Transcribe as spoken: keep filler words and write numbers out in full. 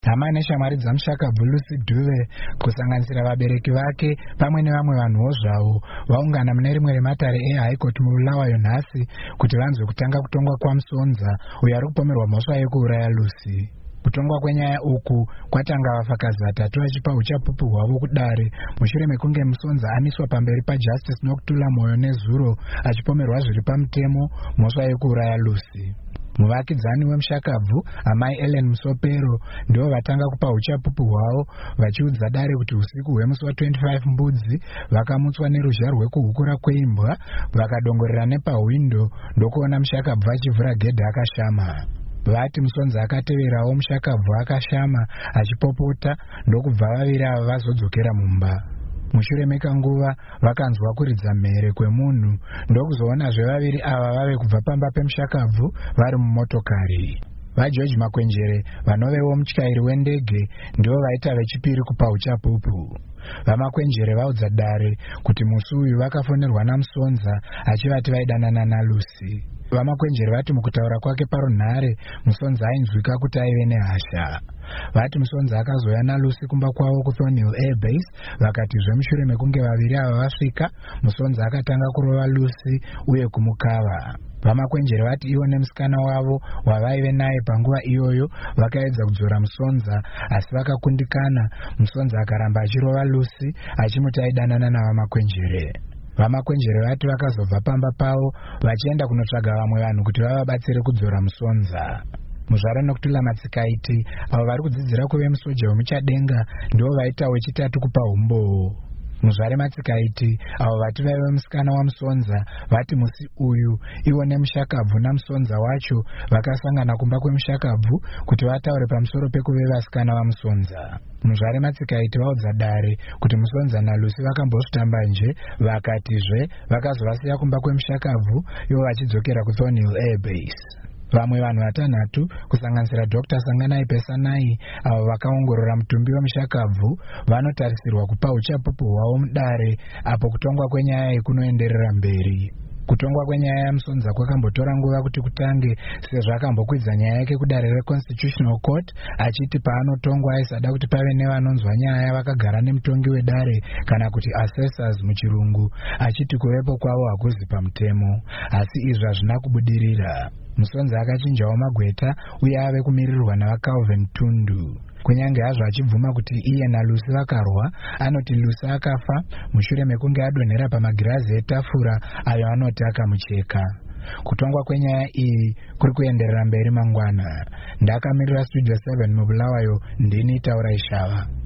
hama neshamwari dzaMushakabvu Lucy Dube kusanganisira vabereki vake pamwe nevamwe vanhuwo zvavo vaungana mune rimwe rematare eHigh Court muBulawayo nhasi kuti vanzwe kutanga kutongwa kwaMusonza uyo ari kupomerwa mhosva yekuuraya Lucy. Kutongwa kwenyaya uku kwatanga vafakazi vatatu vachipa uchapupu hwavo kudare mushure mekunge Musonza amiswa pamberi paJustice Nokutula Moyo nezuro achipomerwa zviri pamutemo mhosva yekuuraya Lucy. Muvakidzani weMushakabvu amai Ellen Musopero ndivo vatanga kupa uchapupu hwavo vachiudza dare kuti usiku hwemusi wa25 Mbudzi vakamutswa neruzha rwekuhukura kweimbwa vakadongorera nepahwindo ndokuona Mushakabvu achivhura gedhe akashama. Vati Musonza akateverawo Mushakabvu akashama achipopota ndokubva vaviri ava vazodzokera mumba. Mushure mekanguva vakanzwa kuridza mhere kwemunhu ndokuzoonazve vaviri ava vave kubva pamba peMushakabvu vari mumotokari. VaGeorge Makwenjere vanovewo mutyairi wendege ndivo vaita vechipiri kupa uchapupu. VaMakwenjere vaudza dare kuti musi uyu vakafonerwa naMusonza achivati vaidanana naLucy. VaMakwenjere vati mukutaura kwake parunhare Musonza ainzwika kuti aive nehasha. Vati Musonza akazoya naLucy kumba kwavo kuThornhill Air Base vakatizve mushure mekunge vaviri ava vasvika Musonza akatanga kurova Lucy uye kumukava. VaMakwenjere vati ivo nemusikana wavo wavaive naye panguva iyoyo vakaedza kudzora Musonza asi vakakundikana. Musonza akaramba achirova Lucy achimuti aidanana navaMakwenjere. VaMakwenjere vati vakazobva pamba pavo vachienda kunotsvaga vamwe vanhu kuti vavabatsire kudzora Musonza. Muzvare Nokutula Matsikaiti avo vari kudzidzira kuve musoja wemuchadenga ndivo vaita wechitatu kupa umbowo. Muzvare Matsikaiti avo vati vaive musikana waMusonza vati musi uyu ivo neMushakabvu naMusonza wacho vakasangana kumba kweMushakabvu kuti vataure pamusoro pekuve vasikana vaMusonza. Muzvare Matsikaiti vaudza dare kuti Musonza naLucy vakambozvitambanje vakatizve vakazovasiya kumba kweMushakabvu ivo vachidzokera kuThornhill Air Base. Vamwe vanhu vatanhatu kusanganisira Doctor Sanganai Pesanai avo vakaongorora mutumbi weMushakabvu vanotarisirwa kupa uchapupu hwavo mudare apo kutongwa kwenyaya kunoenderera mberi. Kutongwa kwenyaya yaMusonza kwakambotora nguva kuti kutange sezvo akambokwidza nyaya yake kudare reConstitutional Court achiti paanotongwa aisada kuti pave nevanonzwa nyaya vakagara nemutongi wedare kana kuti assessors muchirungu achiti kuvepo kwavo hakuzi pamutemo asi izvi hazvina kubudirira. Musonza akachinjawo magweta uye ave kumirirwa navaCalvin Tundu. Kunyange hazvo achibvuma kuti iye naLucy vakarwa anoti Lucy akafa mushure mekunge adonhera pamagirazi etafura ayo anoti akamucheka. Kutongwa kwenyaya iyi kuri kuenderera mberi mangwana. Ndakamirira Studio seven muBulawayo ndini Taura Ishava.